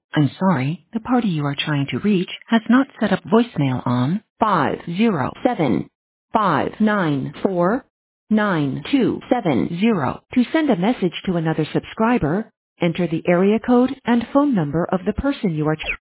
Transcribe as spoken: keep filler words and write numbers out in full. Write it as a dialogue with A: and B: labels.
A: I'm sorry, the party you are trying to reach has not set up voicemail on five zero seven five nine four nine two seven zero. To send a message to another subscriber, enter the area code and phone number of the person you are